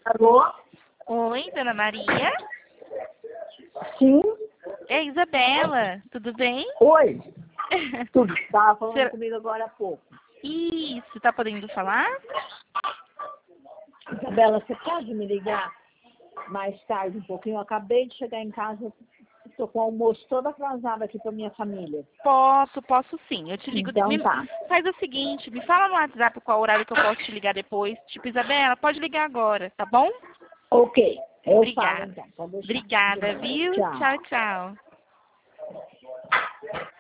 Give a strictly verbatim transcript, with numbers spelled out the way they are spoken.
Alô? Oi, Dona Maria? Sim? É a Isabela, tudo bem? Oi. Tudo. Estava falando Você- comigo agora há pouco. Isso, tá podendo falar? Isabela, você pode me ligar mais tarde um pouquinho? Eu acabei de chegar em casa, estou com o almoço todo atrasado aqui para minha família. Posso, posso sim. Eu te ligo. Então me- tá. Faz o seguinte, me fala no WhatsApp qual horário que eu posso te ligar depois. Tipo, Isabela, pode ligar agora, tá bom? Ok. Eu Obrigada. falo então. Pode deixar. Obrigada, Obrigada. viu? Tchau. Tchau, tchau.